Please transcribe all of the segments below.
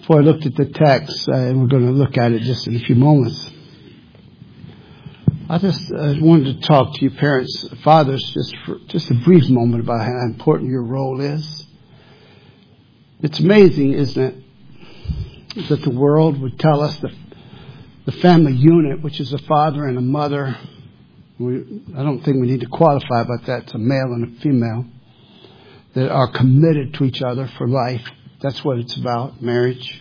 Before I looked at the text, and we're going to look at it just in a few moments, I just wanted to talk to you parents, fathers, just a brief moment about how important your role is. It's amazing, isn't it, that the world would tell us the family unit, which is a father and a mother. I don't think we need to qualify about that. It's a male and a female that are committed to each other for life. That's what it's about, marriage.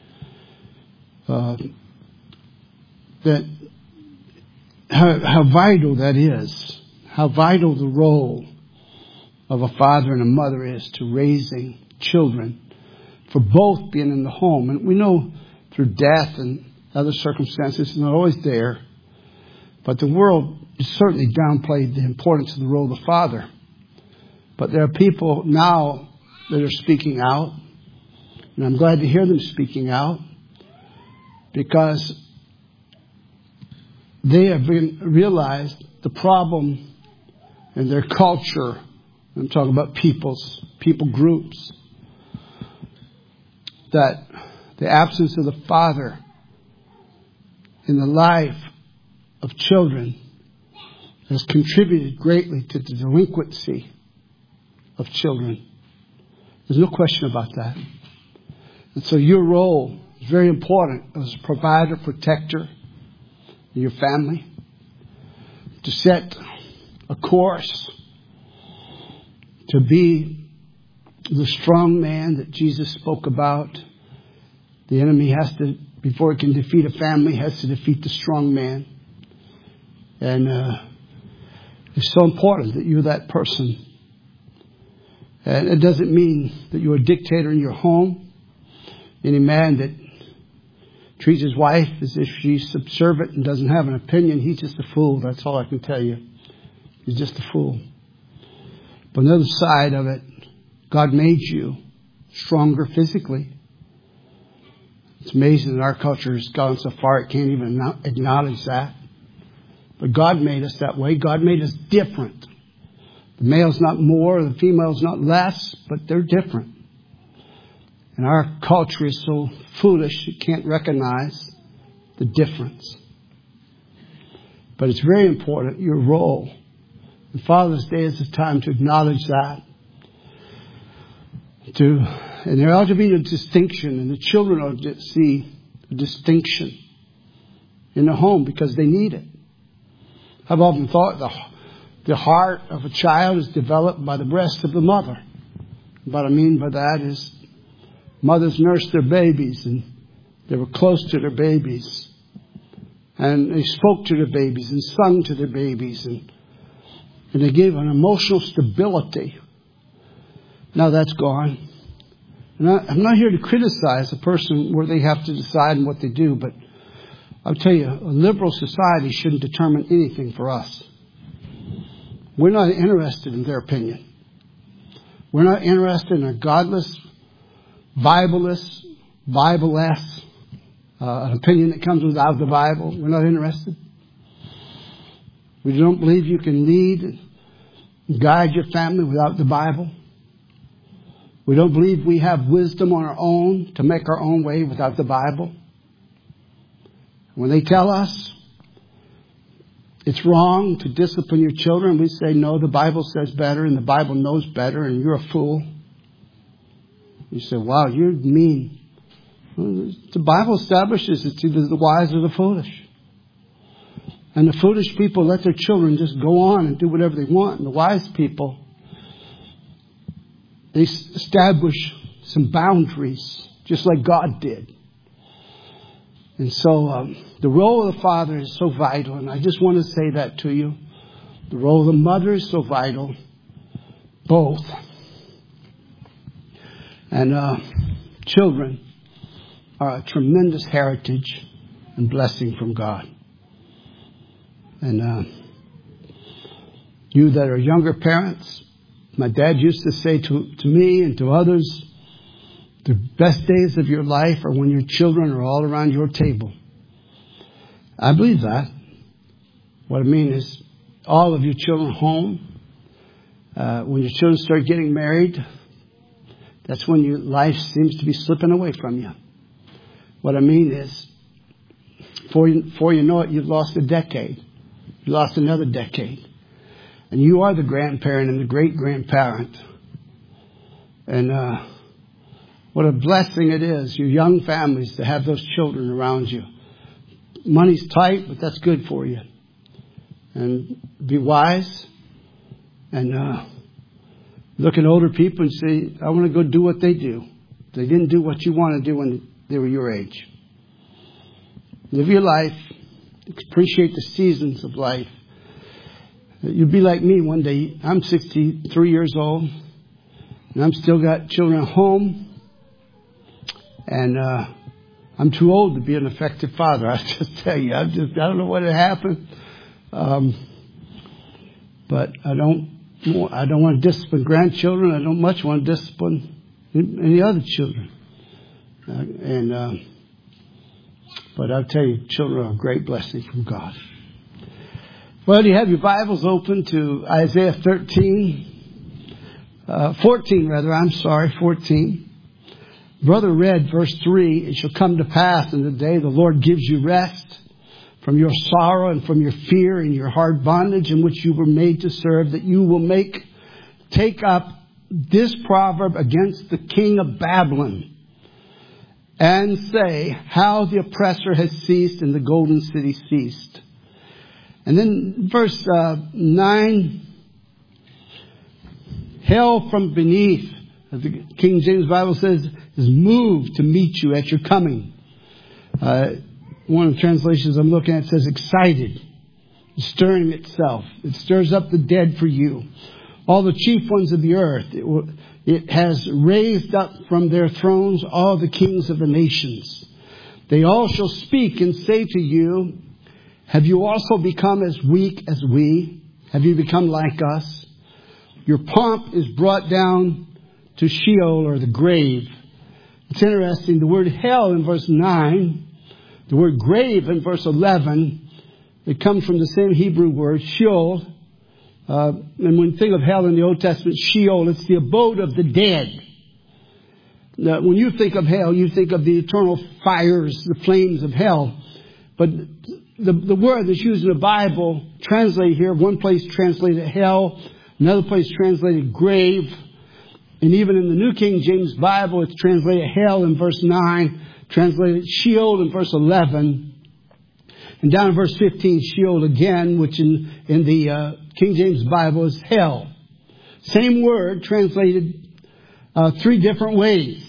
That how vital that is. How vital the role of a father and a mother is to raising children, for both being in the home. And we know through death and other circumstances it's not always there. But the world certainly downplayed the importance of the role of the father. But there are people now that are speaking out. And I'm glad to hear them speaking out, because they have realized the problem in their culture. I'm talking about people groups, that the absence of the father in the life of children has contributed greatly to the delinquency of children. There's no question about that. And so your role is very important as a provider, protector in your family, to set a course, to be the strong man that Jesus spoke about. The enemy has to, before it can defeat a family, has to defeat the strong man. And it's so important that you're that person. And it doesn't mean that you're a dictator in your home. Any man that treats his wife as if she's subservient and doesn't have an opinion, he's just a fool. That's all I can tell you. He's just a fool. But on the other side of it, God made you stronger physically. It's amazing that our culture has gone so far it can't even acknowledge that. But God made us that way. God made us different. The male's not more, the female's not less, but they're different. And our culture is so foolish it can't recognize the difference. But it's very important, your role. And Father's Day is a time to acknowledge that. And there ought to be a distinction, and the children ought to see a distinction in the home because they need it. I've often thought the heart of a child is developed by the breast of the mother. What I mean by that is mothers nursed their babies and they were close to their babies. And they spoke to their babies and sung to their babies. And they gave an emotional stability. Now that's gone. And I'm not here to criticize a person where they have to decide on what they do. But I'll tell you, a liberal society shouldn't determine anything for us. We're not interested in their opinion. We're not interested in a godless, Bible-less, an opinion that comes without the Bible. We're not interested. We don't believe you can lead and guide your family without the Bible. We don't believe we have wisdom on our own to make our own way without the Bible. When they tell us it's wrong to discipline your children, we say, no, the Bible says better and the Bible knows better and you're a fool. You say, wow, you're mean. Well, the Bible establishes it's either the wise or the foolish. And the foolish people let their children just go on and do whatever they want. And the wise people, they establish some boundaries, just like God did. And so the role of the father is so vital. And I just want to say that to you. The role of the mother is so vital. Both. And children are a tremendous heritage and blessing from God. And you that are younger parents, my dad used to say to me and to others, the best days of your life are when your children are all around your table. I believe that. What I mean is all of your children home. When your children start getting married, that's when your life seems to be slipping away from you. What I mean is, before you know it, you've lost a decade. You lost another decade. And you are the grandparent and the great-grandparent. And what a blessing it is, your young families, to have those children around you. Money's tight, but that's good for you. And be wise. And look at older people and say, I want to go do what they do. They didn't do what you want to do when they were your age. Live your life. Appreciate the seasons of life. You'll be like me one day. I'm 63 years old. And I'm still got children at home. And I'm too old to be an effective father. I just tell you. I don't know what had happened. But I don't want to discipline grandchildren. I don't much want to discipline any other children. But I'll tell you, children are a great blessing from God. Well, you have your Bibles open to Isaiah 14. Brother read verse 3. It shall come to pass in the day the Lord gives you rest from your sorrow and from your fear and your hard bondage in which you were made to serve, that you will take up this proverb against the king of Babylon and say, how the oppressor has ceased and the golden city ceased. And then verse 9, hell from beneath, as the King James Bible says, is moved to meet you at your coming. One of the translations I'm looking at says excited, stirring itself. It stirs up the dead for you. All the chief ones of the earth. It has raised up from their thrones all the kings of the nations. They all shall speak and say to you, have you also become as weak as we? Have you become like us? Your pomp is brought down to Sheol, or the grave. It's interesting. The word hell in verse 9, the word grave in verse 11, it comes from the same Hebrew word, Sheol. And when you think of hell in the Old Testament, Sheol, it's the abode of the dead. Now, when you think of hell, you think of the eternal fires, the flames of hell. But the word that's used in the Bible, translated here, one place translated hell, another place translated grave. And even in the New King James Bible, it's translated hell in verse 9, translated Sheol in verse 11. And down in verse 15, Sheol again, which in the King James Bible is hell. Same word translated 3 different ways.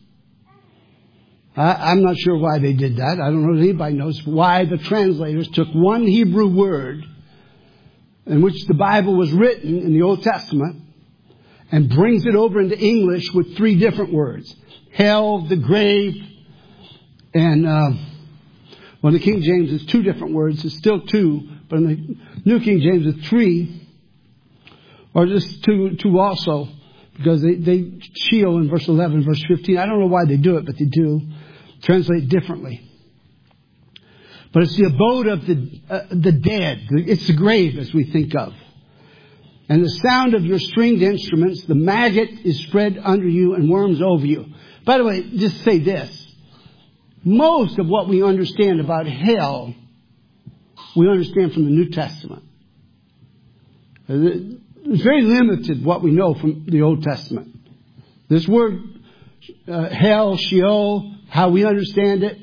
I'm not sure why they did that. I don't know if anybody knows why the translators took one Hebrew word in which the Bible was written in the Old Testament and brings it over into English with 3 different words. Hell, the grave, and well, the King James is 2 different words. It's still 2, but in the New King James it's 3, or just 2 also, because they Sheol in verse 11, verse 15. I don't know why they do it, but they do. Translate differently. But it's the abode of the dead. It's the grave, as we think of. And the sound of your stringed instruments, the maggot is spread under you and worms over you. By the way, just say this. Most of what we understand about hell, we understand from the New Testament. It's very limited what we know from the Old Testament. This word, hell, Sheol, how we understand it,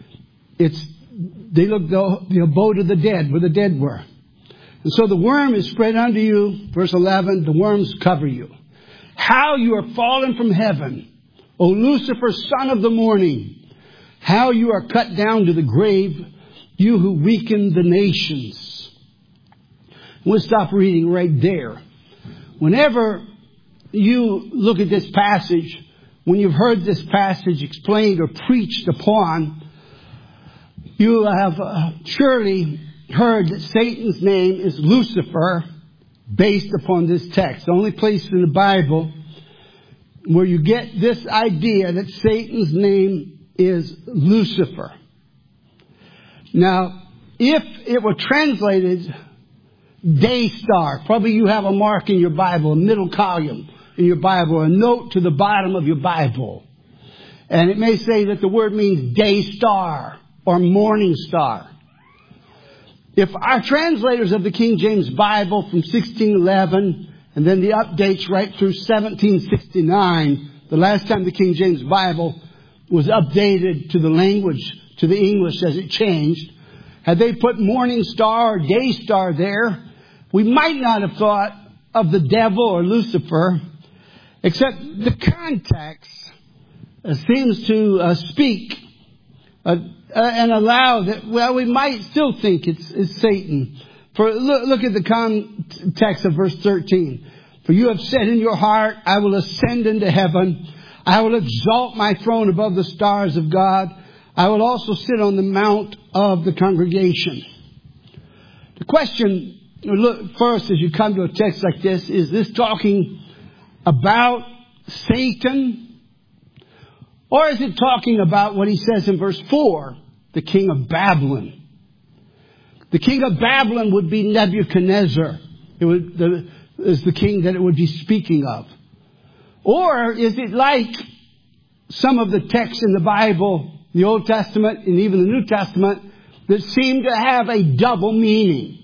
they look the abode of the dead, where the dead were. And so the worm is spread under you, verse 11, the worms cover you. How you are fallen from heaven, O Lucifer, son of the morning. How you are cut down to the grave, you who weaken the nations. We'll stop reading right there. Whenever you look at this passage, when you've heard this passage explained or preached upon, you have surely heard that Satan's name is Lucifer based upon this text. The only place in the Bible where you get this idea that Satan's name is Lucifer. Now, if it were translated day star, probably you have a mark in your Bible, a middle column in your Bible, a note to the bottom of your Bible. And it may say that the word means day star or morning star. If our translators of the King James Bible from 1611 and then the updates right through 1769, the last time the King James Bible was updated to the language, to the English as it changed, had they put morning star or day star there, we might not have thought of the devil or Lucifer, except the context seems to speak and allow that, well, we might still think it's Satan. For look at the context of verse 13. For you have said in your heart, I will ascend into heaven. I will exalt my throne above the stars of God. I will also sit on the mount of the congregation. The question, look first as you come to a text like this, is this talking about Satan? Or is it talking about what he says in verse 4, the king of Babylon? The king of Babylon would be Nebuchadnezzar. Is the king that it would be speaking of. Or is it like some of the texts in the Bible, the Old Testament and even the New Testament, that seem to have a double meaning?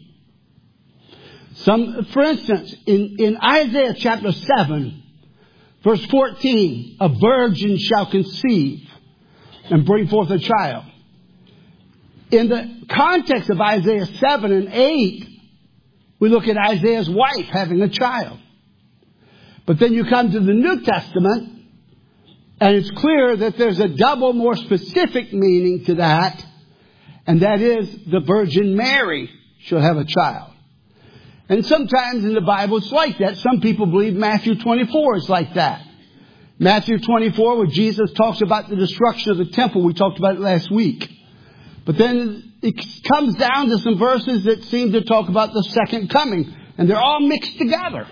For instance, in Isaiah chapter 7, verse 14, a virgin shall conceive and bring forth a child. In the context of Isaiah 7 and 8, we look at Isaiah's wife having a child. But then you come to the New Testament, and it's clear that there's a double, more specific meaning to that, and that is the Virgin Mary shall have a child. And sometimes in the Bible it's like that. Some people believe Matthew 24 is like that. Matthew 24, where Jesus talks about the destruction of the temple. We talked about it last week. But then it comes down to some verses that seem to talk about the second coming. And they're all mixed together.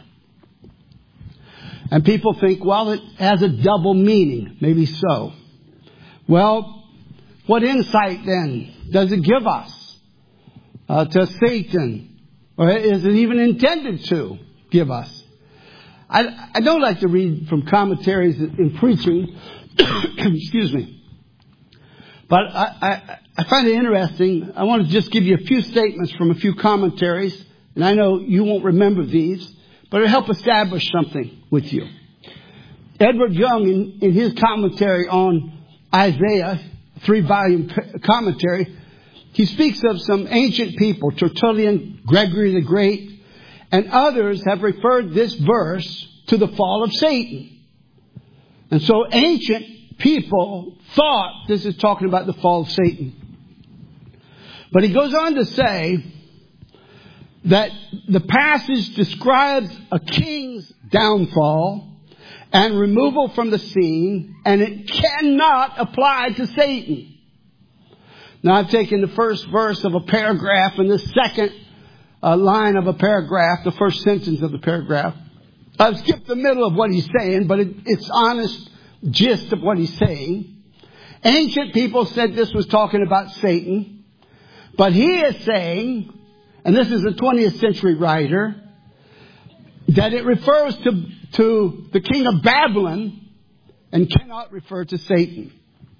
And people think, well, it has a double meaning. Maybe so. Well, what insight then does it give us to Satan? Or is it even intended to give us? I don't like to read from commentaries in preaching. Excuse me. But I find it interesting. I want to just give you a few statements from a few commentaries. And I know you won't remember these, but it'll help establish something with you. Edward Young, in his commentary on Isaiah, 3-volume commentary, he speaks of some ancient people, Tertullian, Gregory the Great, and others have referred this verse to the fall of Satan. And so ancient people thought this is talking about the fall of Satan. But he goes on to say that the passage describes a king's downfall and removal from the scene, and it cannot apply to Satan. Now, I've taken the first verse of a paragraph and the second line of a paragraph, the first sentence of the paragraph. I've skipped the middle of what he's saying, but it's honest gist of what he's saying. Ancient people said this was talking about Satan, but he is saying, and this is a 20th century writer, that it refers to the king of Babylon and cannot refer to Satan.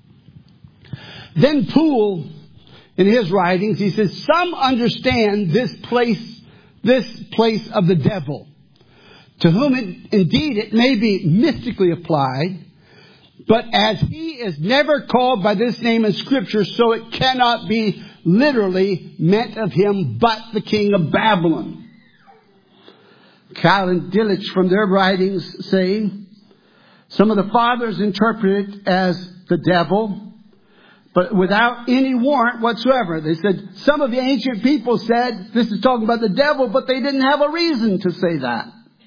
Then Poole, in his writings, he says, some understand this place of the devil, to whom indeed it may be mystically applied, but as he is never called by this name in Scripture, so it cannot be literally meant of him but the king of Babylon. Kyle and Dillich, from their writings, say, some of the fathers interpret it as the devil, but without any warrant whatsoever. They said, some of the ancient people said, this is talking about the devil, but they didn't have a reason to say that.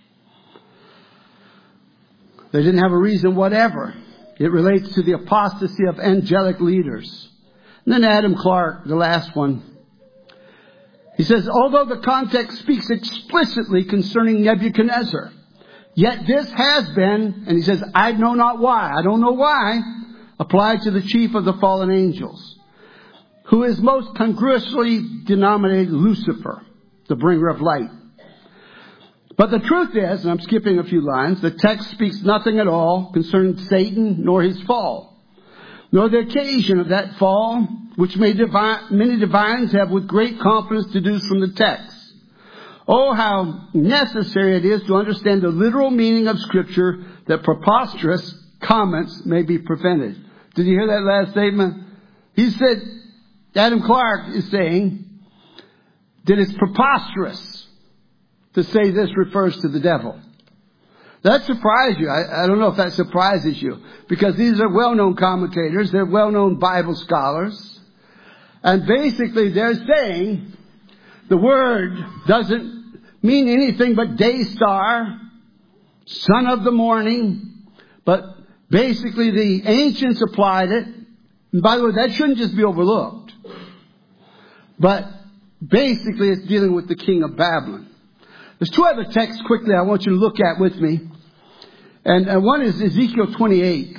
They didn't have a reason whatever. It relates to the apostasy of angelic leaders. And then Adam Clark, the last one. He says, although the context speaks explicitly concerning Nebuchadnezzar, yet this has been, and he says, I know not why, I don't know why, applied to the chief of the fallen angels, who is most congruously denominated Lucifer, the bringer of light. But the truth is, and I'm skipping a few lines, the text speaks nothing at all concerning Satan nor his fall. nor the occasion of that fall, which many divines have with great confidence deduced from the text. Oh, how necessary it is to understand the literal meaning of Scripture, that preposterous comments may be prevented. Did you hear that last statement? He said, Adam Clark is saying that it's preposterous to say this refers to the devil. That surprised you. I don't know if that surprises you, because these are well-known commentators. They're well-known Bible scholars. And basically they're saying the word doesn't mean anything but day star, son of the morning. But basically the ancients applied it. And by the way, that shouldn't just be overlooked. But basically it's dealing with the king of Babylon. There's two other texts quickly I want you to look at with me. And one is Ezekiel 28.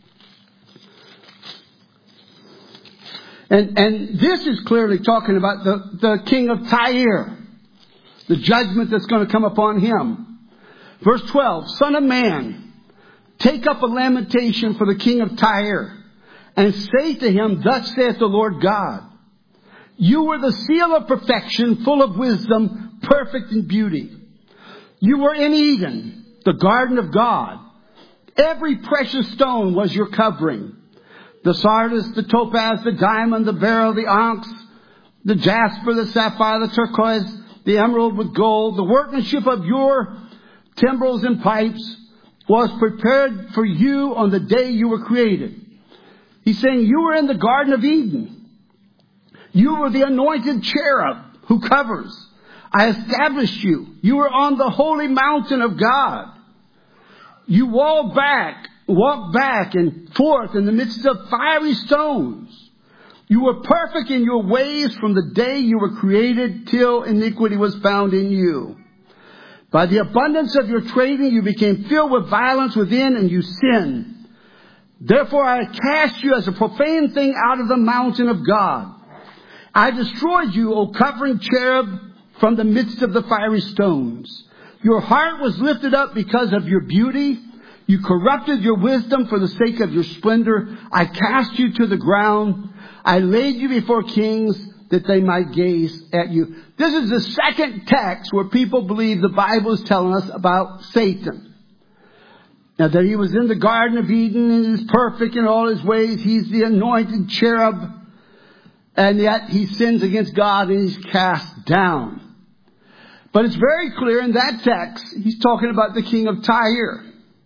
And this is clearly talking about the king of Tyre. The judgment that's going to come upon him. Verse 12. Son of man, take up a lamentation for the king of Tyre, and say to him, thus saith the Lord God, you were the seal of perfection, full of wisdom, perfect in beauty. You were in Eden, the garden of God. Every precious stone was your covering. The sardius, the topaz, the diamond, the beryl, the onyx, the jasper, the sapphire, the turquoise, the emerald with gold. The workmanship of your timbrels and pipes was prepared for you on the day you were created. He's saying you were in the Garden of Eden. You were the anointed cherub who covers. I established you. You were on the holy mountain of God. You walked back and forth in the midst of fiery stones. You were perfect in your ways from the day you were created till iniquity was found in you. By the abundance of your trading, you became filled with violence within, and you sinned. Therefore, I cast you as a profane thing out of the mountain of God. I destroyed you, O covering cherub, from the midst of the fiery stones. Your heart was lifted up because of your beauty. You corrupted your wisdom for the sake of your splendor. I cast you to the ground. I laid you before kings that they might gaze at you. This is the second text where people believe the Bible is telling us about Satan. Now that he was in the Garden of Eden and is perfect in all his ways. He's the anointed cherub. And yet he sins against God and he's cast down. But it's very clear in that text, he's talking about the king of Tyre.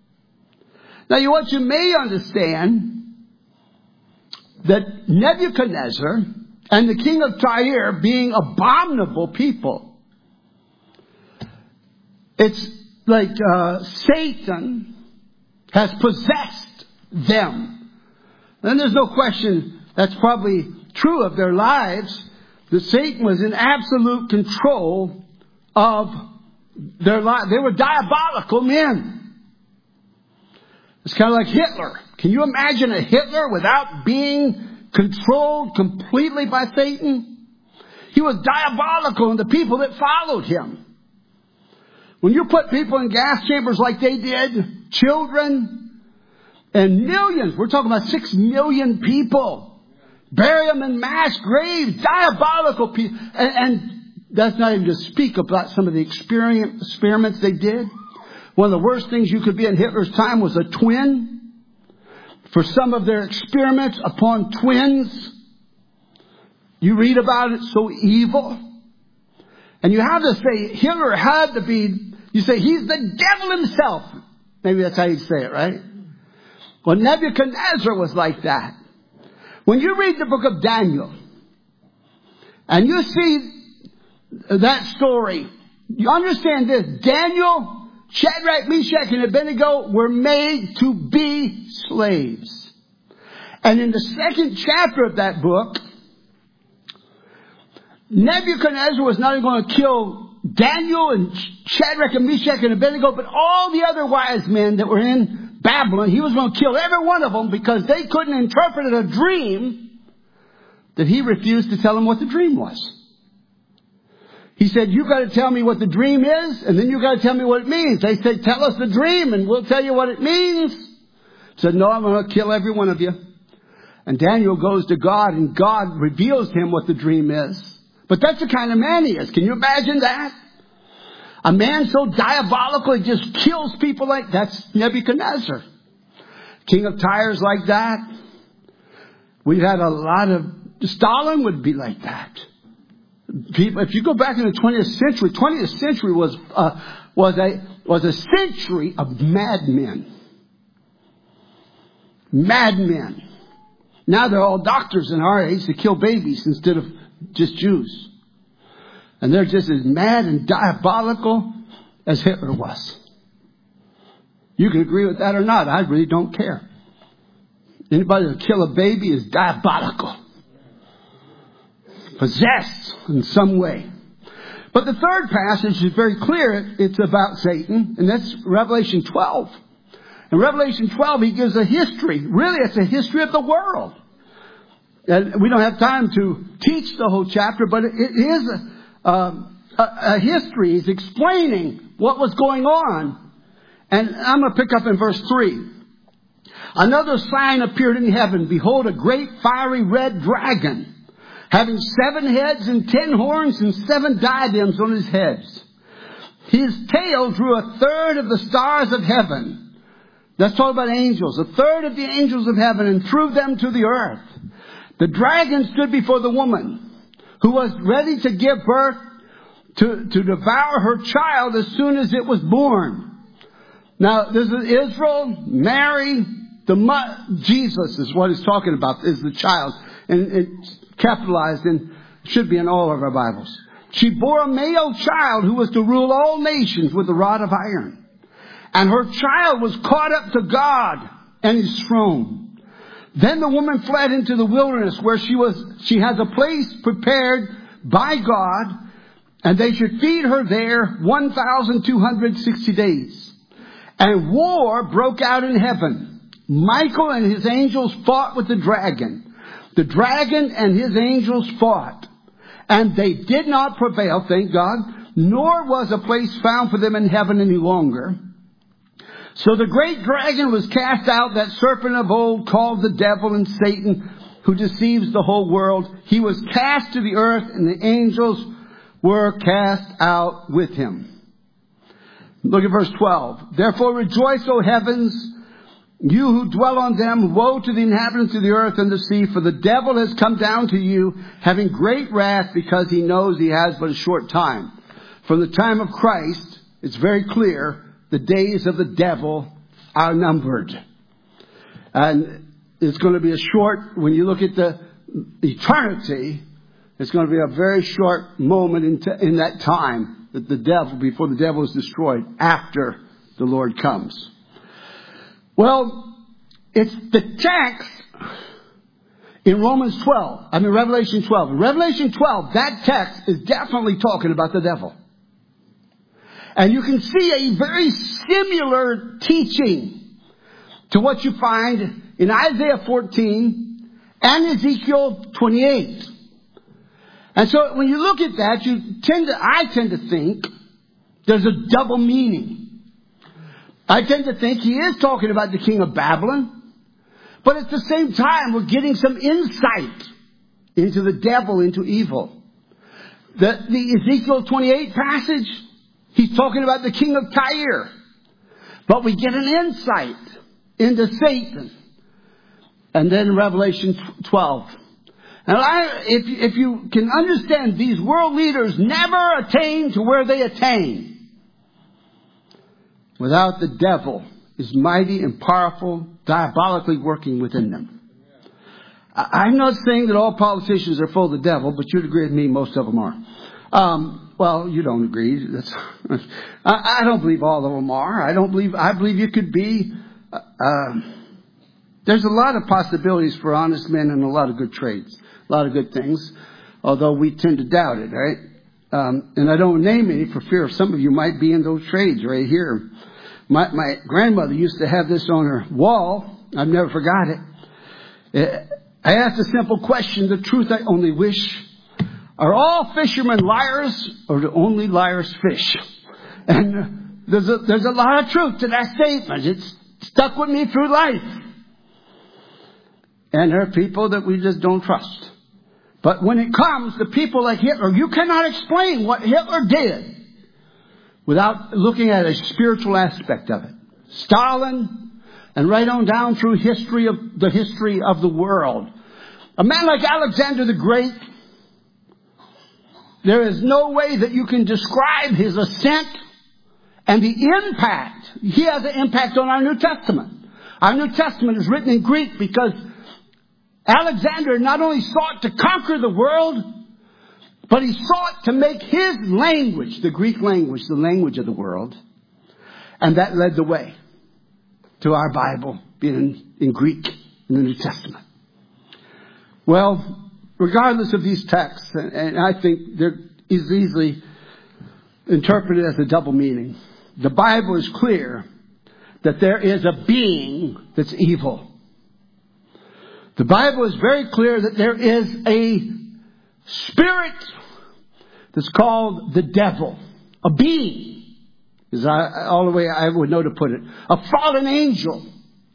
Now what you may understand, that Nebuchadnezzar and the king of Tyre being abominable people, it's like Satan has possessed them. And there's no question that's probably true of their lives, that Satan was in absolute control of their life. They were diabolical men. It's kind of like Hitler. Can you imagine a Hitler without being controlled completely by Satan? He was diabolical in the people that followed him. When you put people in gas chambers like they did, children, and millions, we're talking about 6 million people, bury them in mass graves, diabolical people. And that's not even to speak about some of the experiments they did. One of the worst things you could be in Hitler's time was a twin. For some of their experiments upon twins, you read about it, so evil. And you have to say Hitler had to be, you say he's the devil himself. Maybe that's how you say it, right? Well, Nebuchadnezzar was like that. When you read the book of Daniel, and you see that story, you understand this. Daniel, Shadrach, Meshach, and Abednego were made to be slaves. And in the second chapter of that book, Nebuchadnezzar was not only going to kill Daniel and Shadrach and Meshach and Abednego, but all the other wise men that were in Babylon. He was going to kill every one of them because they couldn't interpret a dream that he refused to tell them what the dream was. He said, you got to tell me what the dream is, and then you got to tell me what it means. They said, tell us the dream, and we'll tell you what it means. He said, no, I'm going to kill every one of you. And Daniel goes to God, and God reveals to him what the dream is. But that's the kind of man he is. Can you imagine that? A man so diabolical, he just kills people like that's Nebuchadnezzar. King of Tyre is like that. We've had a lot of... Stalin would be like that. People, if you go back in the 20th century was a century of madmen. Madmen. Now they're all doctors in our age to kill babies instead of just Jews. And they're just as mad and diabolical as Hitler was. You can agree with that or not. I really don't care. Anybody that kill a baby is diabolical. Possessed in some way. But the third passage is very clear. It's about Satan, and that's Revelation 12. In Revelation 12, he gives a history. Really, it's a history of the world. And we don't have time to teach the whole chapter, but it is a history. He's explaining what was going on. And I'm going to pick up in verse 3. Another sign appeared in heaven. Behold, a great fiery red dragon, having 7 heads and 10 horns and 7 diadems on his heads. His tail drew 1/3 of the stars of heaven. That's talking about angels. 1/3 of the angels of heaven, and threw them to the earth. The dragon stood before the woman, who was ready to give birth to devour her child as soon as it was born. Now, this is Israel, Mary, Jesus is what he's talking about, is the child. And it's capitalized and should be in all of our Bibles. She bore a male child who was to rule all nations with a rod of iron. And her child was caught up to God and his throne. Then the woman fled into the wilderness, where she has a place prepared by God, and they should feed her there 1,260 days. And war broke out in heaven. Michael and his angels fought with the dragon. The dragon and his angels fought, and they did not prevail, thank God, nor was a place found for them in heaven any longer. So the great dragon was cast out, that serpent of old, called the devil and Satan, who deceives the whole world. He was cast to the earth, and the angels were cast out with him. Look at verse 12. Therefore rejoice, O heavens, you who dwell on them. Woe to the inhabitants of the earth and the sea, for the devil has come down to you, having great wrath, because he knows he has but a short time. From the time of Christ, it's very clear, the days of the devil are numbered. And it's going to be a short, when you look at the eternity, it's going to be a very short moment in that time that the devil, before the devil is destroyed, after the Lord comes. Well, it's the text in Revelation 12. In Revelation 12, that text is definitely talking about the devil. And you can see a very similar teaching to what you find in Isaiah 14 and Ezekiel 28. And so when you look at that, I tend to think there's a double meaning. I tend to think he is talking about the king of Babylon, but at the same time, we're getting some insight into the devil, into evil. The Ezekiel 28 passage, he's talking about the king of Tyre. But we get an insight into Satan. And then Revelation 12. And if you can understand, these world leaders never attain to where they attain without the devil is mighty and powerful, diabolically working within them. I'm not saying that all politicians are full of the devil, but you'd agree with me, most of them are. Well, you don't agree. I don't believe all of them are. I believe you could be. There's a lot of possibilities for honest men and a lot of good trades, a lot of good things, although we tend to doubt it, right? And I don't name any for fear of some of you might be in those trades right here. My grandmother used to have this on her wall. I've never forgot it. I asked a simple question. The truth I only wish. Are all fishermen liars, or do only liars fish? And there's a lot of truth to that statement. It's stuck with me through life. And there are people that we just don't trust. But when it comes to people like Hitler, you cannot explain what Hitler did without looking at a spiritual aspect of it. Stalin, and right on down through the history of the world. A man like Alexander the Great, there is no way that you can describe his ascent and the impact. He has an impact on our New Testament. Our New Testament is written in Greek because Alexander not only sought to conquer the world, but he sought to make his language, the Greek language, the language of the world. And that led the way to our Bible being in Greek in the New Testament. Well, regardless of these texts, and I think they're easily interpreted as a double meaning, the Bible is clear that there is a being that's evil. The Bible is very clear that there is a spirit that's called the devil. A being is all the way I would know to put it. A fallen angel.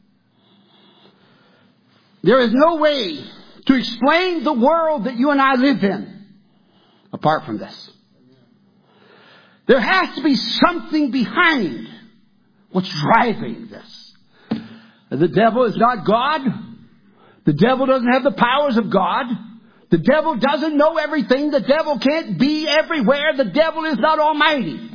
There is no way to explain the world that you and I live in apart from this. There has to be something behind what's driving this. The devil is not God. The devil doesn't have the powers of God. The devil doesn't know everything. The devil can't be everywhere. The devil is not almighty.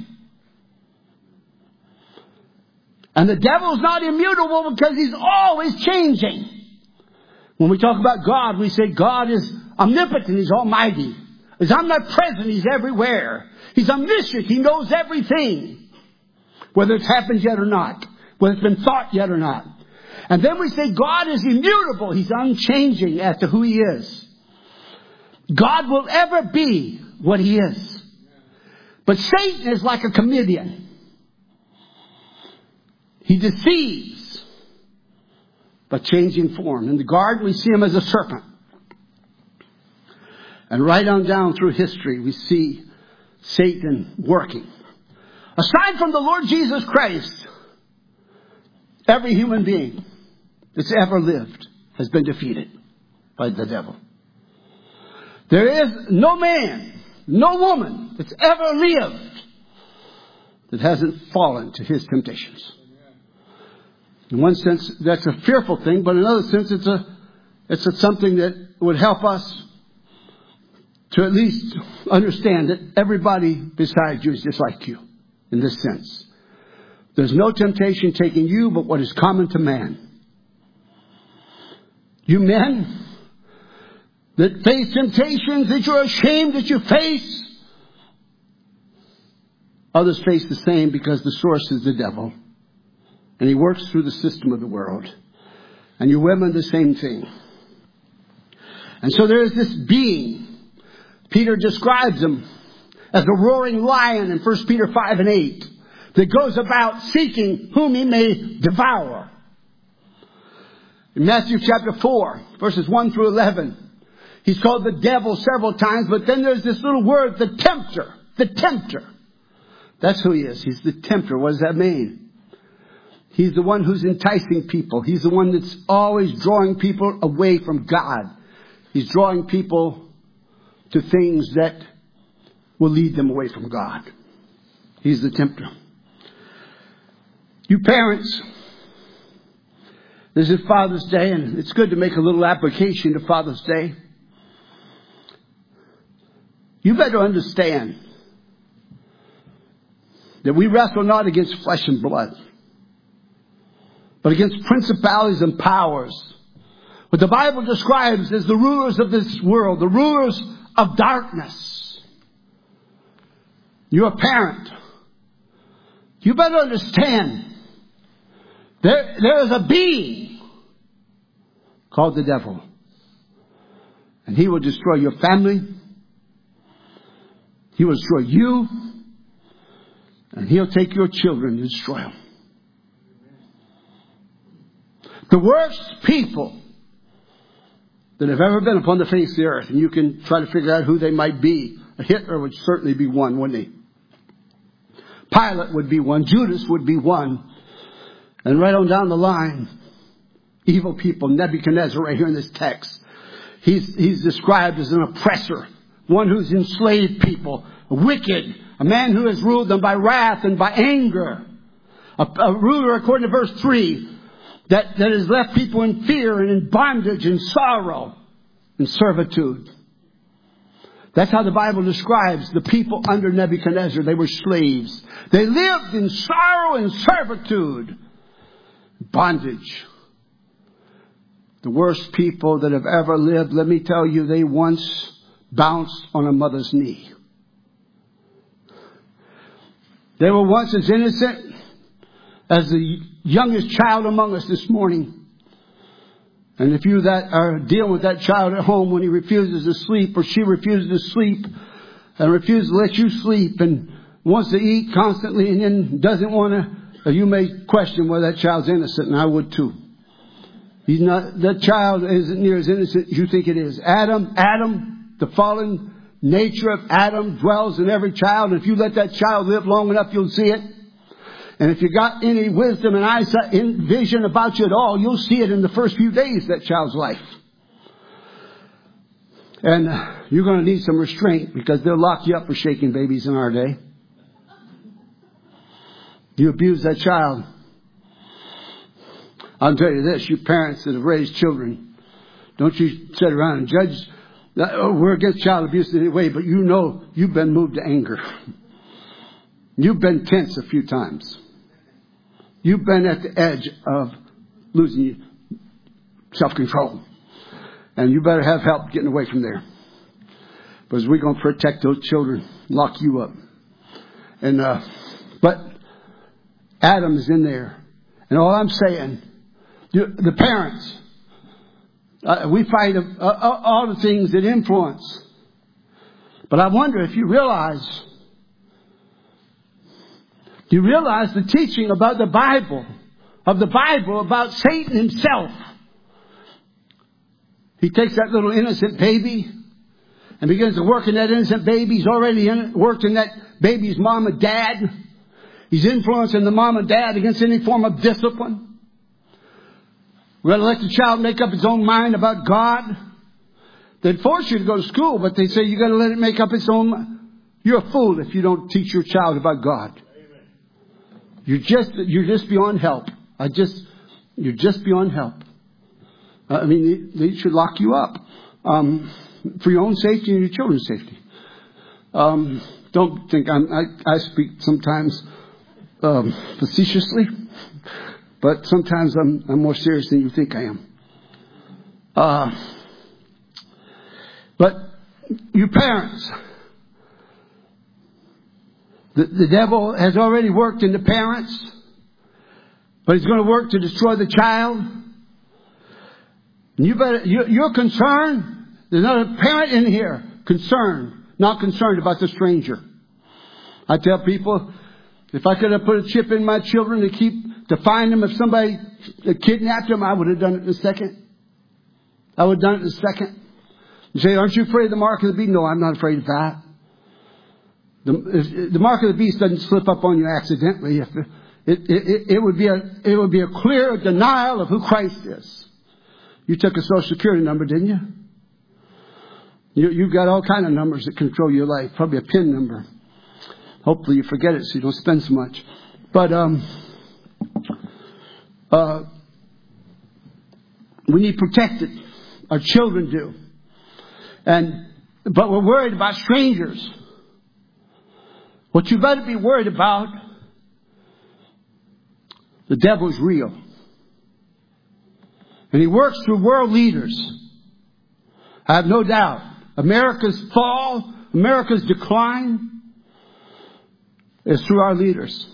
And the devil is not immutable because he's always changing. When we talk about God, we say God is omnipotent. He's almighty. He's omnipresent. He's everywhere. He's omniscient. He knows everything. Whether it's happened yet or not. Whether it's been thought yet or not. And then we say God is immutable. He's unchanging as to who He is. God will ever be what He is. But Satan is like a chameleon. He deceives by changing form. In the garden we see him as a serpent. And right on down through history we see Satan working. Aside from the Lord Jesus Christ, every human being that's ever lived has been defeated by the devil. There is no man, no woman that's ever lived that hasn't fallen to his temptations. In one sense, that's a fearful thing, but in another sense, it's something that would help us to at least understand that everybody beside you is just like you in this sense. There's no temptation taking you but what is common to man. You men that face temptations that you're ashamed that you face, others face the same because the source is the devil. And he works through the system of the world. And you women, the same thing. And so there is this being. Peter describes him as a roaring lion in 1 Peter 5 and 8. That goes about seeking whom he may devour. In Matthew chapter 4, verses 1 through 11. He's called the devil several times. But then there's this little word, the tempter. The tempter. That's who he is. He's the tempter. What does that mean? He's the one who's enticing people. He's the one that's always drawing people away from God. He's drawing people to things that will lead them away from God. He's the tempter. You parents, this is Father's Day, and it's good to make a little application to Father's Day. You better understand that we wrestle not against flesh and blood, but against principalities and powers. What the Bible describes as the rulers of this world, the rulers of darkness. You're a parent. You better understand there is a being called the devil. And he will destroy your family. He will destroy you. And he'll take your children and destroy them. The worst people that have ever been upon the face of the earth, and you can try to figure out who they might be. Hitler would certainly be one, wouldn't he? Pilate would be one. Judas would be one. And right on down the line, evil people. Nebuchadnezzar right here in this text. He's described as an oppressor, one who's enslaved people, wicked, a man who has ruled them by wrath and by anger. A ruler, according to verse 3, that has left people in fear and in bondage and sorrow and servitude. That's how the Bible describes the people under Nebuchadnezzar. They were slaves. They lived in sorrow and servitude, bondage. The worst people that have ever lived, let me tell you, they once bounced on a mother's knee. They were once as innocent as the youngest child among us this morning. And if you that are dealing with that child at home when he refuses to sleep or she refuses to sleep and refuses to let you sleep and wants to eat constantly and then doesn't want to, you may question whether that child's innocent, and I would too. He's not, that child isn't near as innocent as you think it is. Adam, the fallen nature of Adam dwells in every child. And if you let that child live long enough, you'll see it. And if you got any wisdom and eyesight and vision about you at all, you'll see it in the first few days of that child's life. And you're going to need some restraint because they'll lock you up for shaking babies in our day. You abuse that child. I'll tell you this, you parents that have raised children, don't you sit around and judge. We're against child abuse in any way, but you know you've been moved to anger. You've been tense a few times. You've been at the edge of losing self-control. And you better have help getting away from there. Because we're going to protect those children, lock you up. And but Adam is in there. And all I'm saying, the parents, we fight all the things that influence. But I wonder if you realize the teaching about the Bible, about Satan himself. He takes that little innocent baby and begins to work in that innocent baby. He's already worked in that baby's mom and dad. He's influencing the mom and dad against any form of discipline. We're going to let the child make up its own mind about God. They'd force you to go to school, but they say you got to let it make up its own mind. You're a fool if you don't teach your child about God. You're just beyond help. You're just beyond help. I mean, they should lock you up for your own safety and your children's safety. Don't think I speak sometimes facetiously, but sometimes I'm more serious than you think I am. But you parents, the devil has already worked in the parents, but he's going to work to destroy the child. And you're concerned. There's not a parent in here not concerned about the stranger. I tell people, if I could have put a chip in my children to find them if somebody kidnapped them, I would have done it in a second. You say, aren't you afraid of the mark of the beast? No, I'm not afraid of that. The mark of the beast doesn't slip up on you accidentally. It would be a clear denial of who Christ is. You took a Social Security number, didn't you? You've got all kind of numbers that control your life. Probably a PIN number. Hopefully you forget it so you don't spend so much. But we need protected. Our children do. But we're worried about strangers. What you better be worried about, the devil's real. And he works through world leaders. I have no doubt. America's fall, America's decline is through our leaders.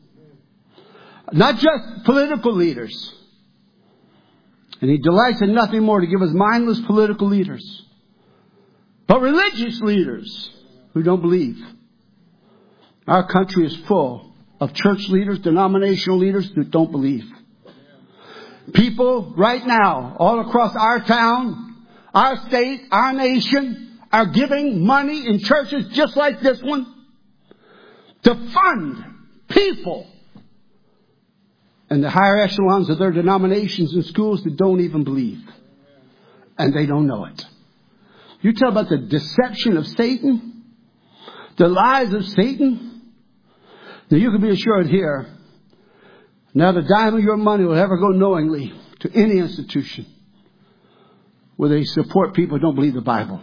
Not just political leaders. And he delights in nothing more to give us mindless political leaders. But religious leaders who don't believe. Our country is full of church leaders, denominational leaders that don't believe. People right now, all across our town, our state, our nation, are giving money in churches just like this one to fund people and the higher echelons of their denominations and schools that don't even believe. And they don't know it. You tell about the deception of Satan, the lies of Satan. Now you can be assured here, not a dime of your money will ever go knowingly to any institution where they support people who don't believe the Bible.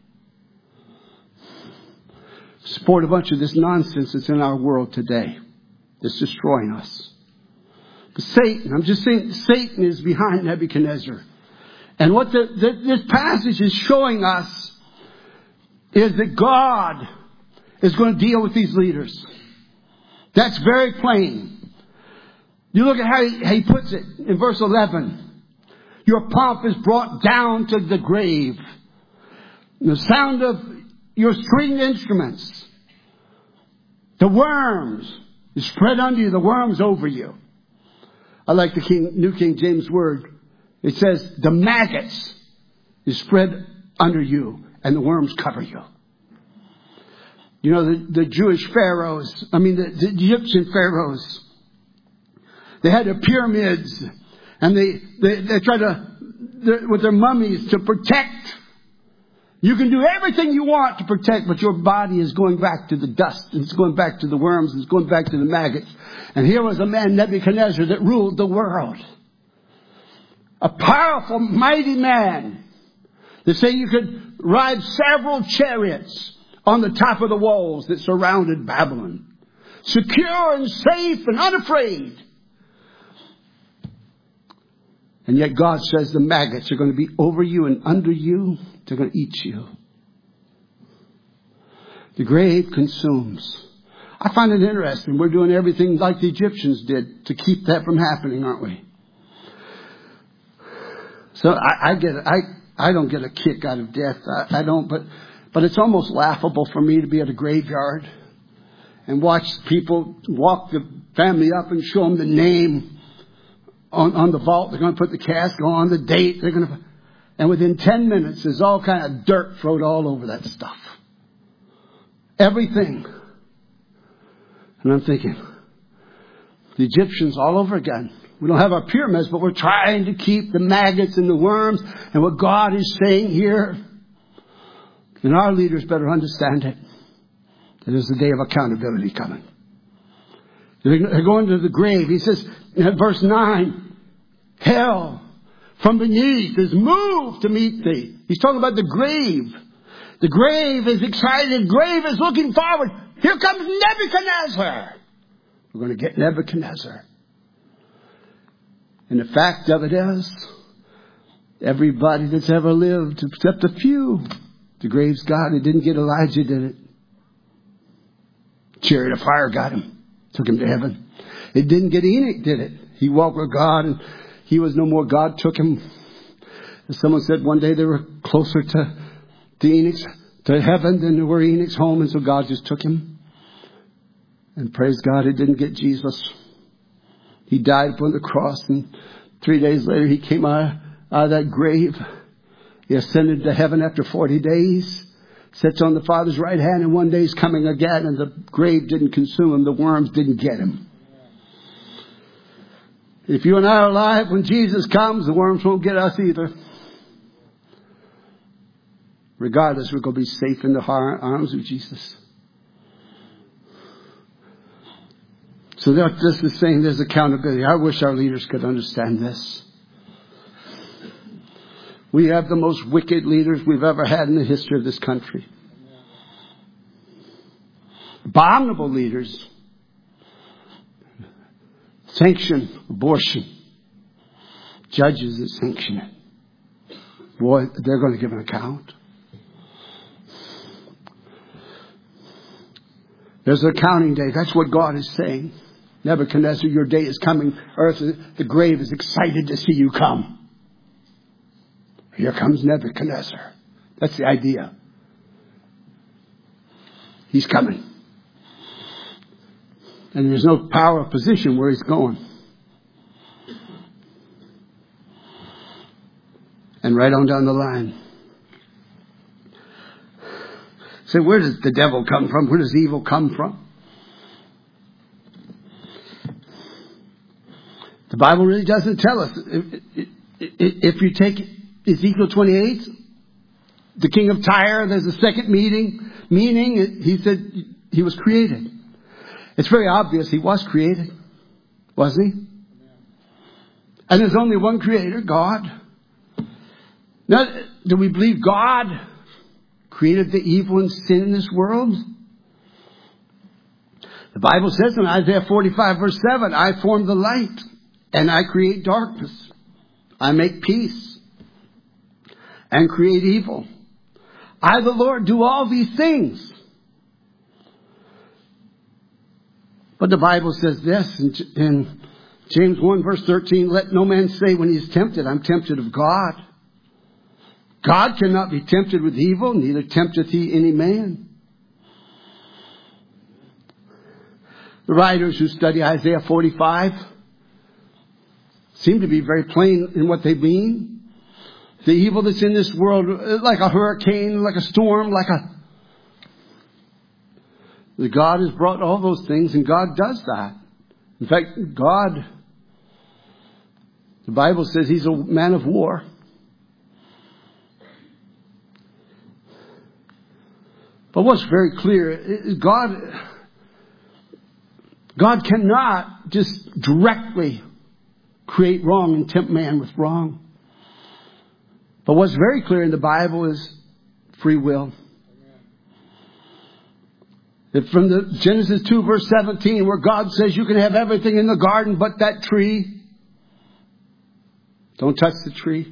Support a bunch of this nonsense that's in our world today that's destroying us. But Satan, I'm just saying, Satan is behind Nebuchadnezzar. And what this passage is showing us is that God is going to deal with these leaders. That's very plain. You look at how he puts it in verse 11. Your pomp is brought down to the grave. The sound of your stringed instruments. The worms is spread under you. The worms over you. I like the New King James word. It says the maggots is spread under you and the worms cover you. You know, the Jewish pharaohs, the Egyptian pharaohs, they had their pyramids and they tried with their mummies to protect. You can do everything you want to protect, but your body is going back to the dust, and it's going back to the worms, and it's going back to the maggots. And here was a man, Nebuchadnezzar, that ruled the world. A powerful, mighty man. They say you could ride several chariots on the top of the walls that surrounded Babylon. Secure and safe and unafraid. And yet God says the maggots are going to be over you and under you. They're going to eat you. The grave consumes. I find it interesting. We're doing everything like the Egyptians did to keep that from happening, aren't we? So I don't get a kick out of death. I don't, but it's almost laughable for me to be at a graveyard and watch people walk the family up and show them the name on the vault. They're going to put the casket on, the date. They're going to, and within 10 minutes, there's all kind of dirt thrown all over that stuff. Everything. And I'm thinking, the Egyptians all over again. We don't have our pyramids, but we're trying to keep the maggots and the worms. And what God is saying here, and our leaders better understand it, that there's a day of accountability coming. They're going to the grave. He says in verse 9, hell from beneath is moved to meet thee. He's talking about the grave. The grave is excited. The grave is looking forward. Here comes Nebuchadnezzar. We're going to get Nebuchadnezzar. And the fact of it is, everybody that's ever lived, except a few, the grave's got it. Didn't get Elijah, did it? Chariot of fire got him. Took him to heaven. It didn't get Enoch, did it? He walked with God and he was no more. God took him. As someone said one day, they were closer to Enoch's, to heaven than they were Enoch's home. And so God just took him. And praise God, it didn't get Jesus. He died upon the cross, and 3 days later he came out of that grave. He ascended to heaven after 40 days, sits on the Father's right hand, and one day he's coming again, and the grave didn't consume him. The worms didn't get him. If you and I are alive when Jesus comes, the worms won't get us either. Regardless, we're going to be safe in the arms of Jesus. So this is saying there's accountability. I wish our leaders could understand this. We have the most wicked leaders we've ever had in the history of this country. Abominable leaders. Sanction abortion. Judges that sanction it. Boy, they're going to give an account. There's an accounting day. That's what God is saying. Nebuchadnezzar, your day is coming. Earth, the grave is excited to see you come. Here comes Nebuchadnezzar. That's the idea. He's coming. And there's no power of position where he's going. And right on down the line. So where does the devil come from? Where does evil come from? The Bible really doesn't tell us. If you take Ezekiel 28, the king of Tyre, there's a second meaning. He said he was created. It's very obvious he was created, wasn't he? And there's only one creator, God. Now, do we believe God created the evil and sin in this world? The Bible says in Isaiah 45 verse 7, I form the light and I create darkness. I make peace and create evil. I, the Lord, do all these things. But the Bible says this in James 1 verse 13, let no man say when he is tempted, I'm tempted of God. God cannot be tempted with evil, neither tempteth he any man. The writers who study Isaiah 45 seem to be very plain in what they mean. The evil that's in this world, like a hurricane, like a storm, God has brought all those things, and God does that. In fact, God, the Bible says he's a man of war. But what's very clear is God cannot just directly create wrong and tempt man with wrong. But what's very clear in the Bible is free will. If from the Genesis 2 verse 17, where God says you can have everything in the garden but that tree. Don't touch the tree.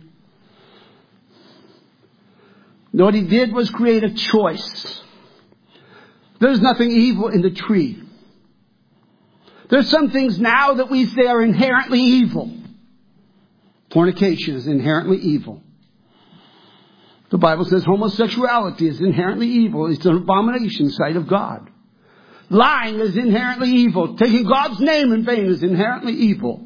No, what he did was create a choice. There's nothing evil in the tree. There's some things now that we say are inherently evil. Fornication is inherently evil. The Bible says homosexuality is inherently evil. It's an abomination in the sight of God. Lying is inherently evil. Taking God's name in vain is inherently evil.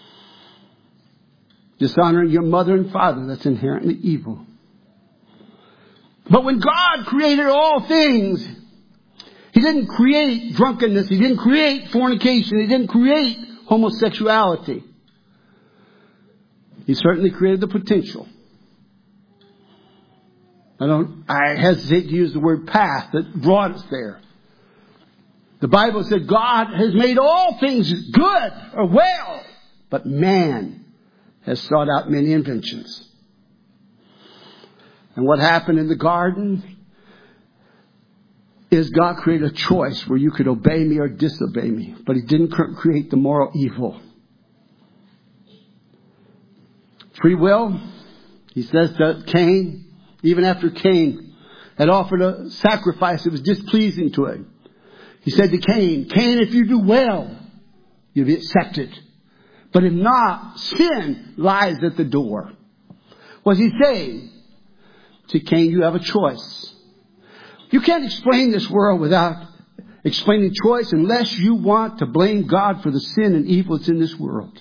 Dishonoring your mother and father, that's inherently evil. But when God created all things, he didn't create drunkenness. He didn't create fornication. He didn't create homosexuality. He certainly created the potential. I hesitate to use the word path that brought us there. The Bible said God has made all things good or well, but man has sought out many inventions. And what happened in the garden is God created a choice where you could obey me or disobey me. But he didn't create the moral evil. Free will, he says to Cain, even after Cain had offered a sacrifice that was displeasing to him. He said to Cain, Cain, if you do well, you'll be accepted. But if not, sin lies at the door. What's he saying? To Cain, you have a choice. You can't explain this world without explaining choice unless you want to blame God for the sin and evil that's in this world.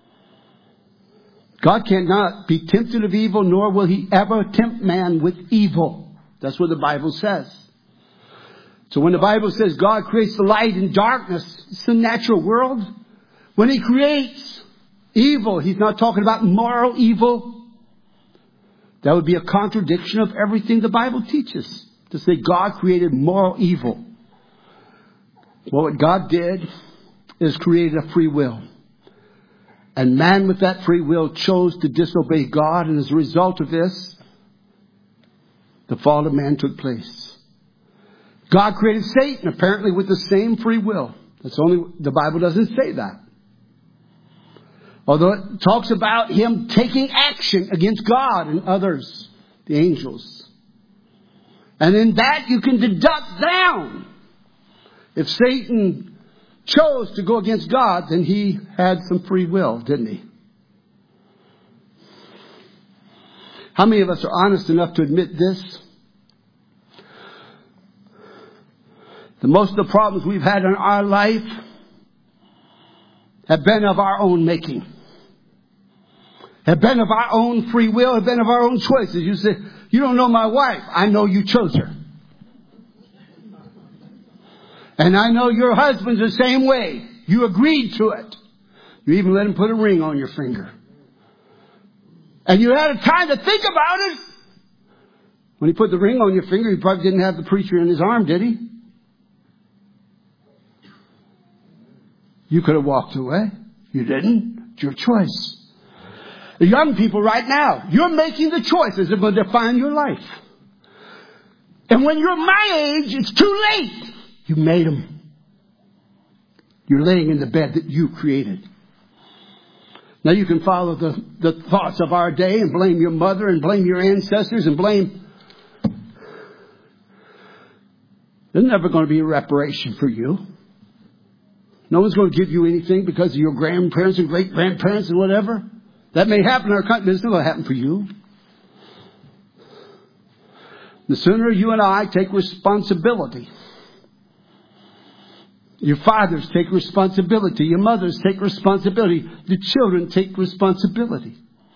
God cannot be tempted of evil, nor will he ever tempt man with evil. That's what the Bible says. So when the Bible says God creates the light and darkness, it's the natural world. When he creates evil, he's not talking about moral evil. That would be a contradiction of everything the Bible teaches. To say God created moral evil. Well, what God did is created a free will. And man with that free will chose to disobey God. And as a result of this, the fall of man took place. God created Satan apparently with the same free will. The Bible doesn't say that. Although it talks about him taking action against God and others, the angels. And in that you can deduct down. If Satan chose to go against God, then he had some free will, didn't he? How many of us are honest enough to admit this? That most of the problems we've had in our life have been of our own making. Have been of our own free will, have been of our own choices. You say, you don't know my wife. I know you chose her. And I know your husband's the same way. You agreed to it. You even let him put a ring on your finger. And you had a time to think about it. When he put the ring on your finger, he probably didn't have the preacher in his arm, did he? You could have walked away. You didn't. It's your choice. The young people right now, you're making the choices that will define your life. And when you're my age, it's too late. You made them. You're laying in the bed that you created. Now you can follow the thoughts of our day and blame your mother and blame your ancestors and blame. There's never going to be a reparation for you. No one's going to give you anything because of your grandparents and great-grandparents and whatever. That may happen in our country, but it's not going to happen for you. The sooner you and I take responsibility. Your fathers take responsibility. Your mothers take responsibility. The children take responsibility.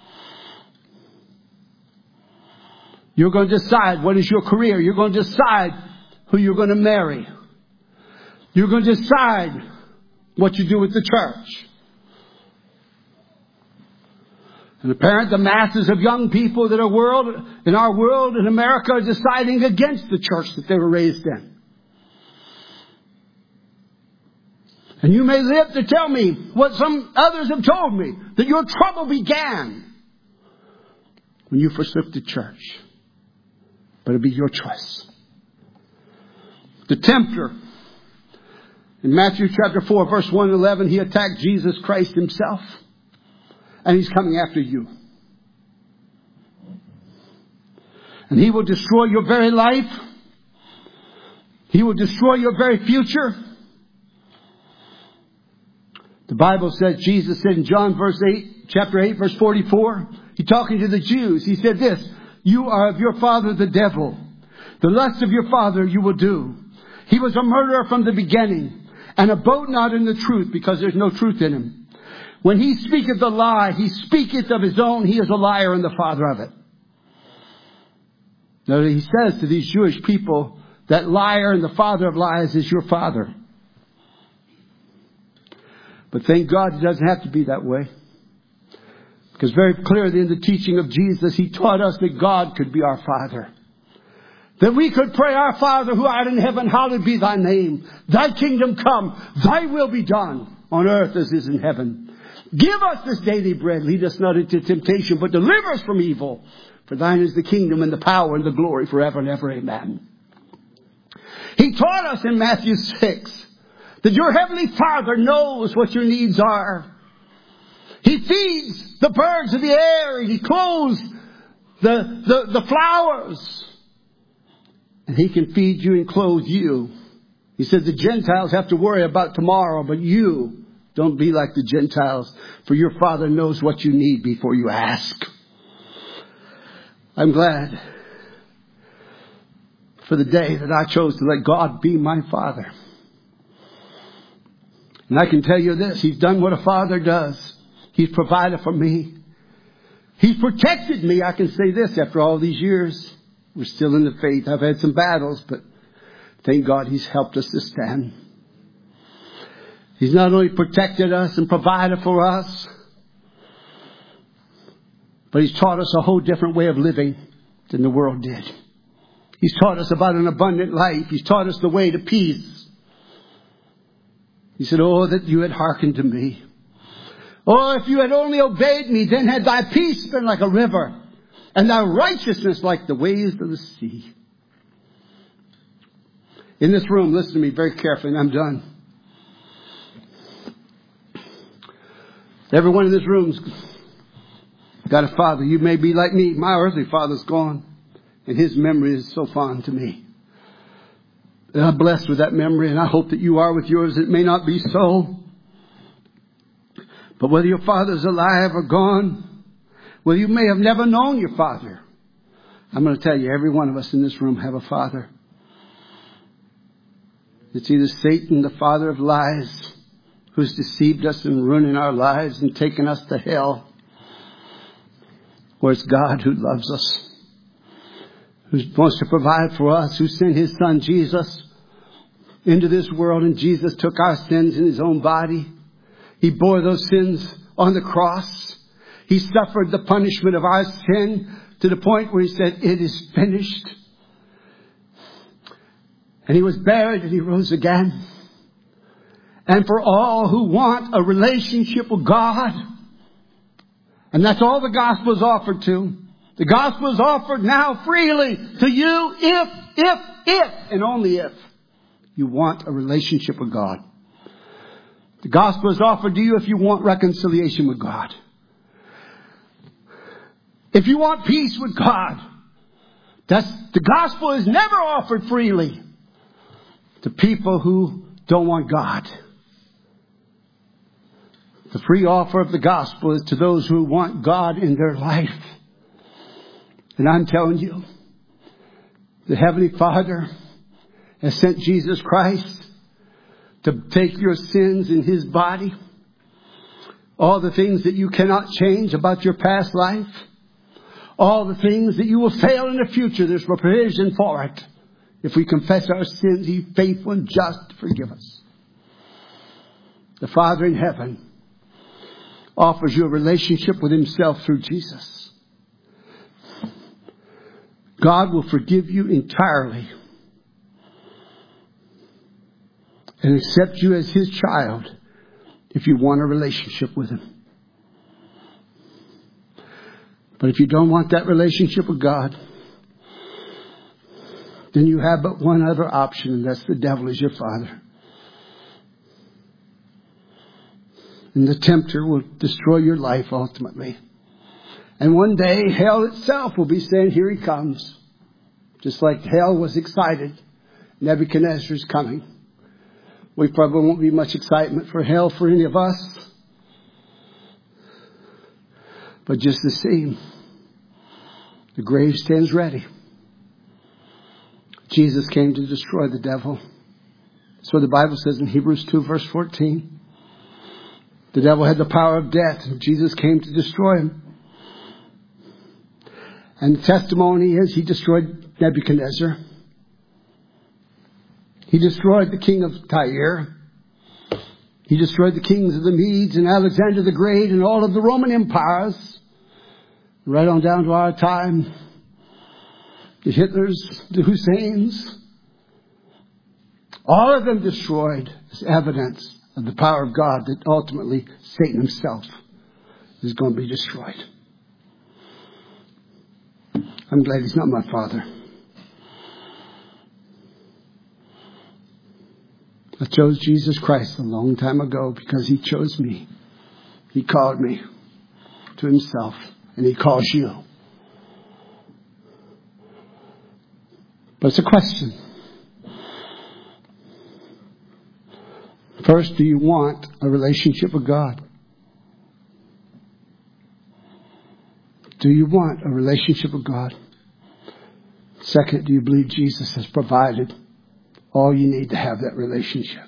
You're going to decide what is your career. You're going to decide who you're going to marry. You're going to decide what you do with the church. And apparently the masses of young people that are in our world in America are deciding against the church that they were raised in. And you may live to tell me what some others have told me, that your trouble began when you forsook the church. But it'll be your choice. The tempter, in Matthew chapter 4, verse 1 and 11, he attacked Jesus Christ himself. And he's coming after you. And he will destroy your very life. He will destroy your very future. The Bible says, Jesus said in John chapter 8, verse 44, he talking to the Jews, he said this, you are of your father the devil. The lust of your father you will do. He was a murderer from the beginning, and abode not in the truth, because there's no truth in him. When he speaketh a lie, he speaketh of his own. He is a liar and the father of it. Now he says to these Jewish people, that liar and the father of lies is your father. But thank God it doesn't have to be that way. Because very clearly in the teaching of Jesus, he taught us that God could be our Father. That we could pray, our Father who art in heaven, hallowed be thy name. Thy kingdom come, thy will be done on earth as is in heaven. Give us this daily bread. Lead us not into temptation, but deliver us from evil. For thine is the kingdom and the power and the glory forever and ever. Amen. He taught us in Matthew 6 that your heavenly Father knows what your needs are. He feeds the birds of the air. He clothes the flowers. And he can feed you and clothe you. He said the Gentiles have to worry about tomorrow, but you don't be like the Gentiles, for your Father knows what you need before you ask. I'm glad for the day that I chose to let God be my Father. And I can tell you this, he's done what a father does. He's provided for me. He's protected me. I can say this after all these years. We're still in the faith. I've had some battles, but thank God he's helped us to stand. He's not only protected us and provided for us, but he's taught us a whole different way of living than the world did. He's taught us about an abundant life. He's taught us the way to peace. He said, oh, that you had hearkened to me. Oh, if you had only obeyed me, then had thy peace been like a river, and thy righteousness like the waves of the sea. In this room, listen to me very carefully, and I'm done. Everyone in this room's got a father. You may be like me. My earthly father's gone, and his memory is so fond to me. And I'm blessed with that memory, and I hope that you are with yours. It may not be so. But whether your father's alive or gone, whether you may have never known your father, I'm going to tell you, every one of us in this room have a father. It's either Satan, the father of lies, who's deceived us and ruining our lives and taken us to hell, or it's God who loves us, who wants to provide for us, who sent his son Jesus into this world, and Jesus took our sins in his own body. He bore those sins on the cross. He suffered the punishment of our sin to the point where he said, it is finished. And he was buried and he rose again. And for all who want a relationship with God, and that's all the gospel is offered to. The gospel is offered now freely to you if, and only if you want a relationship with God. The gospel is offered to you if you want reconciliation with God. If you want peace with God. The gospel is never offered freely to people who don't want God. The free offer of the gospel is to those who want God in their life. And I'm telling you, the Heavenly Father has sent Jesus Christ to take your sins in His body. All the things that you cannot change about your past life. All the things that you will fail in the future. There's provision for it. If we confess our sins, He's faithful and just to forgive us. The Father in heaven offers you a relationship with Himself through Jesus. God will forgive you entirely and accept you as His child if you want a relationship with Him. But if you don't want that relationship with God, then you have but one other option, and that's the devil is your father. And the tempter will destroy your life ultimately. And one day, hell itself will be saying, here he comes. Just like hell was excited. Nebuchadnezzar's coming. We probably won't be much excitement for hell for any of us. But just the same, the grave stands ready. Jesus came to destroy the devil. That's what the Bible says in Hebrews 2 verse 14. The devil had the power of death, and Jesus came to destroy him. And the testimony is he destroyed Nebuchadnezzar. He destroyed the king of Tyre. He destroyed the kings of the Medes and Alexander the Great and all of the Roman empires. Right on down to our time. The Hitlers, the Husseins. All of them destroyed as evidence of the power of God that ultimately Satan himself is going to be destroyed. I'm glad he's not my father. I chose Jesus Christ a long time ago because He chose me. He called me to Himself, and He calls you. But it's a question. First, do you want a relationship with God? Do you want a relationship with God? Second, do you believe Jesus has provided all you need to have that relationship?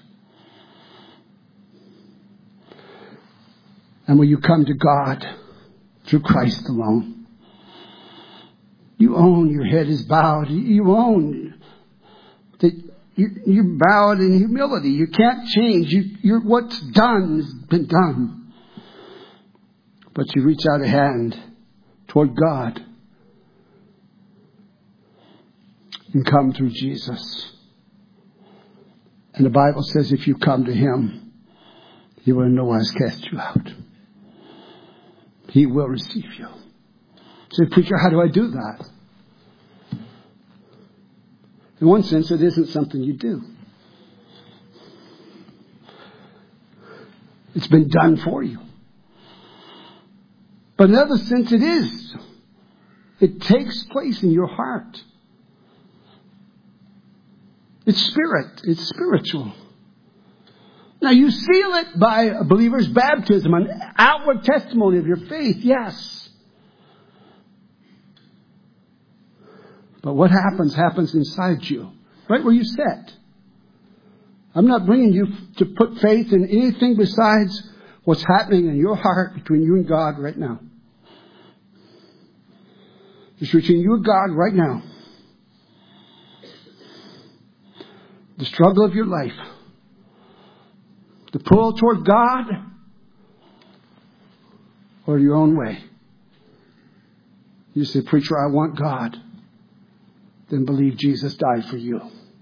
And will you come to God through Christ alone? You own your head is bowed. You own that you're bowed in humility. You can't change. You're what's done has been done. But you reach out a hand toward God and come through Jesus. And the Bible says if you come to Him, He will in no wise cast you out. He will receive you. Say, preacher, how do I do that? In one sense, it isn't something you do. It's been done for you. But in another sense, it is. It takes place in your heart. It's spirit. It's spiritual. Now, you seal it by a believer's baptism, an outward testimony of your faith, yes. But what happens inside you, right where you sit. I'm not bringing you to put faith in anything besides what's happening in your heart between you and God right now. It's between you and God right now. The struggle of your life. The pull toward God or your own way. You say, preacher, I want God. Then believe Jesus died for you.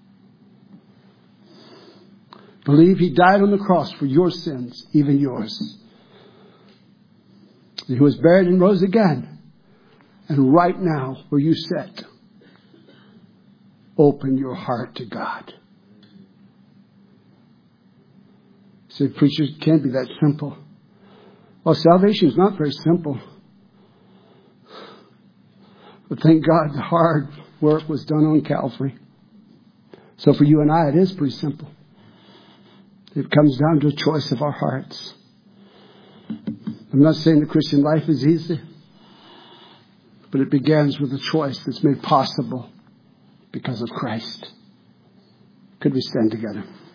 Believe he died on the cross for your sins, even yours. He was buried and rose again. And right now, where you sit, open your heart to God. Say, preacher, it can't be that simple. Well, salvation is not very simple. But thank God the hard work was done on Calvary. So for you and I, it is pretty simple. It comes down to a choice of our hearts. I'm not saying the Christian life is easy, but it begins with a choice that's made possible because of Christ. Could we stand together?